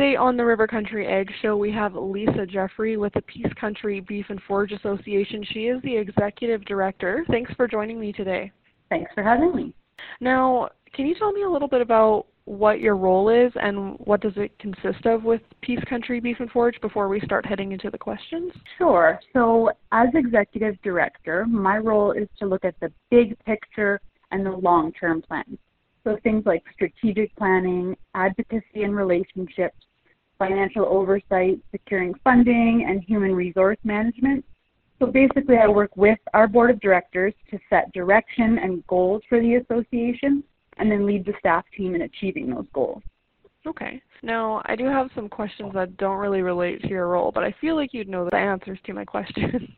Today on the River Country Ag Show, we have Lisa Jeffrey with the Peace Country Beef and Forage Association. She is the Executive Director. Thanks for joining me today. Thanks for having me. Now, can you tell me a little bit about what your role is and what does it consist of with Peace Country Beef and Forage before we start heading into the questions? Sure. So as Executive Director, my role is to look at the big picture and the long-term plans. So things like strategic planning, advocacy and relationships, financial oversight, securing funding, and human resource management. So basically I work with our board of directors to set direction and goals for the association and then lead the staff team in achieving those goals. Okay. Now, I do have some questions that don't really relate to your role, but I feel like you'd know the answers to my questions.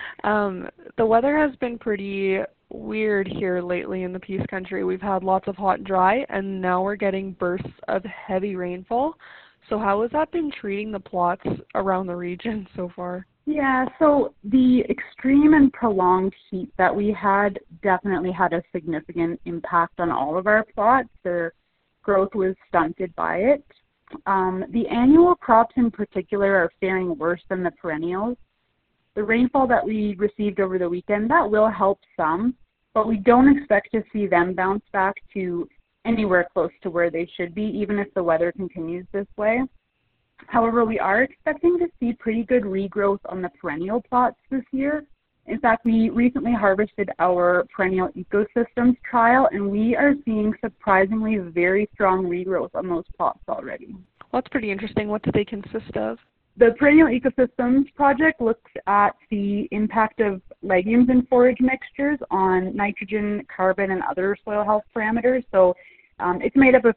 The weather has been pretty weird here lately in the Peace Country. We've had lots of hot and dry, and now we're getting bursts of heavy rainfall. So how has that been treating the plots around the region so far? Yeah, so the extreme and prolonged heat that we had definitely had a significant impact on all of our plots. Their growth was stunted by it. The annual crops in particular are faring worse than the perennials. The rainfall that we received over the weekend, that will help some, but we don't expect to see them bounce back to anywhere close to where they should be, even if the weather continues this way. However, we are expecting to see pretty good regrowth on the perennial plots this year. In fact, we recently harvested our perennial ecosystems trial, and we are seeing surprisingly very strong regrowth on those plots already. Well, that's pretty interesting. What do they consist of? The Perennial Ecosystems Project looks at the impact of legumes and forage mixtures on nitrogen, carbon, and other soil health parameters. So it's made up of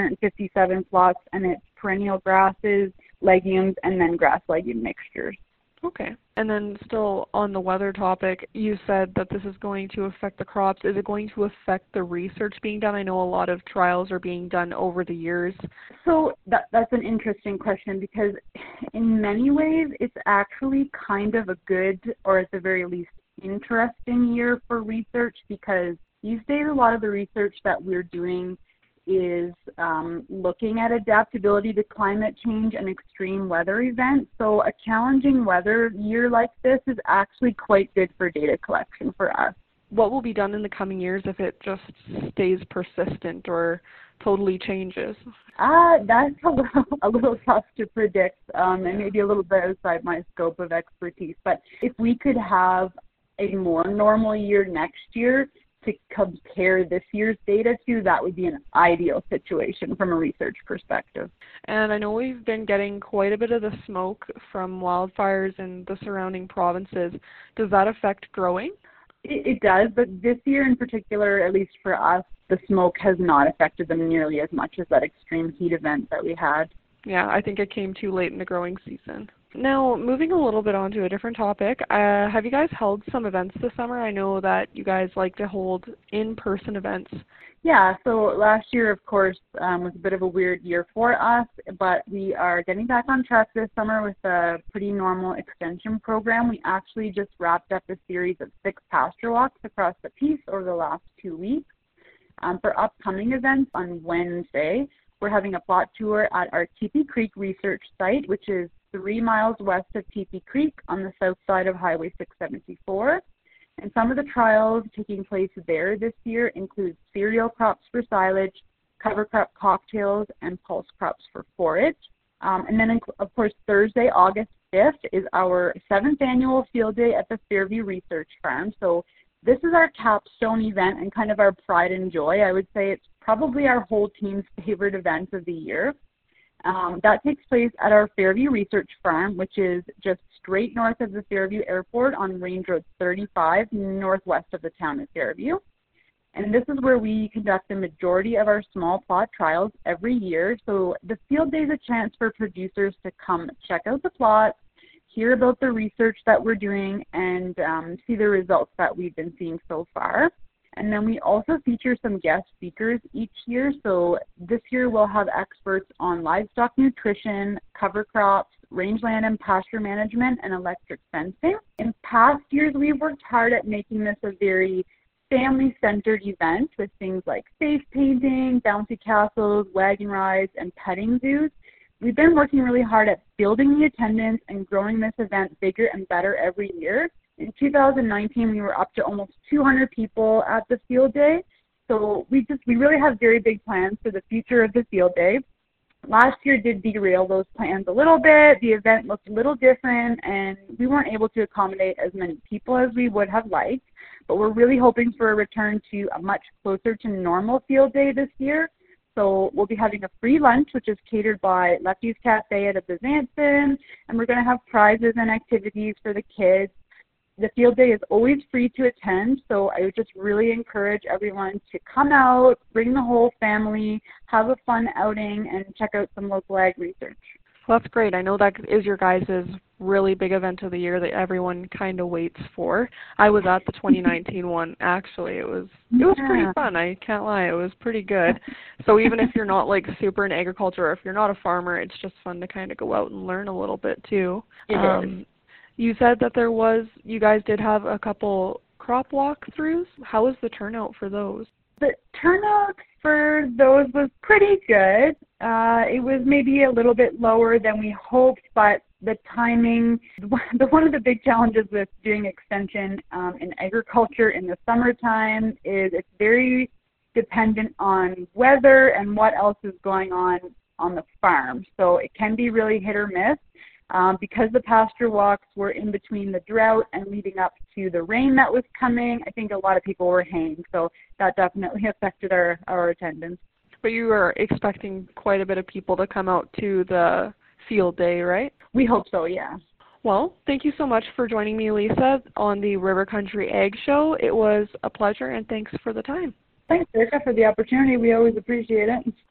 257 plots, and it's perennial grasses, legumes, and then grass-legume mixtures. Okay. And then still on the weather topic, you said that this is going to affect the crops. Is it going to affect the research being done? I know a lot of trials are being done over the years. So that's an interesting question because in many ways it's actually kind of a good, or at the very least interesting year for research, because these days a lot of the research that we're doing is looking at adaptability to climate change and extreme weather events. So a challenging weather year like this is actually quite good for data collection for us. What will be done in the coming years if it just stays persistent or totally changes? That's a little tough to predict and maybe a little bit outside my scope of expertise. But if we could have a more normal year next year to compare this year's data to, that would be an ideal situation from a research perspective. And I know we've been getting quite a bit of the smoke from wildfires in the surrounding provinces. Does that affect growing? It does, but this year in particular, at least for us, the smoke has not affected them nearly as much as that extreme heat event that we had. Yeah, I think it came too late in the growing season. Now, moving a little bit on to a different topic, have you guys held some events this summer? I know that you guys like to hold in-person events. Yeah, so last year, of course, was a bit of a weird year for us, but we are getting back on track this summer with a pretty normal extension program. We actually just wrapped up a series of 6 pasture walks across the Peace over the last 2 weeks. For upcoming events on Wednesday, we're having a plot tour at our Teepee Creek Research Site, which is 3 miles west of Teepee Creek on the south side of Highway 674. And some of the trials taking place there this year include cereal crops for silage, cover crop cocktails, and pulse crops for forage. And then, of course, Thursday, August 5th is our 7th annual field day at the Fairview Research Farm. So this is our capstone event and kind of our pride and joy. I would say it's probably our whole team's favorite event of the year. That takes place at our Fairview Research Farm, which is just straight north of the Fairview Airport on Range Road 35, northwest of the town of Fairview. And this is where we conduct the majority of our small plot trials every year. So the field day is a chance for producers to come check out the plots, hear about the research that we're doing, and see the results that we've been seeing so far. And then we also feature some guest speakers each year. So this year we'll have experts on livestock nutrition, cover crops, rangeland and pasture management, and electric fencing. In past years, we've worked hard at making this a very family-centered event with things like face painting, bouncy castles, wagon rides, and petting zoos. we've been working really hard at building the attendance and growing this event bigger and better every year. In 2019, we were up to almost 200 people at the field day. So we really have very big plans for the future of the field day. Last year did derail those plans a little bit. The event looked a little different, and we weren't able to accommodate as many people as we would have liked. But we're really hoping for a return to a much closer to normal field day this year. So we'll be having a free lunch, which is catered by Lefty's Cafe at the Bezanson, and we're going to have prizes and activities for the kids. The field day is always free to attend, so I would just really encourage everyone to come out, bring the whole family, have a fun outing, and check out some local ag research. Well, that's great. I know that is your guys' really big event of the year that everyone kind of waits for. I was at the 2019 one, actually. It was pretty fun. I can't lie. It was pretty good. So even if you're not like super in agriculture, or if you're not a farmer, it's just fun to kind of go out and learn a little bit too. It is. You said that you guys did have a couple crop walkthroughs. How was the turnout for those? The turnout for those was pretty good. It was maybe a little bit lower than we hoped, but the timing, one of the big challenges with doing extension in agriculture in the summertime is it's very dependent on weather and what else is going on the farm. So it can be really hit or miss. Because the pasture walks were in between the drought and leading up to the rain that was coming, I think a lot of people were haying, so that definitely affected our attendance. But you were expecting quite a bit of people to come out to the field day, right? We hope so, yeah. Well, thank you so much for joining me, Lisa, on the River Country Ag Show. It was a pleasure, and thanks for the time. Thanks, Erica, for the opportunity. We always appreciate it.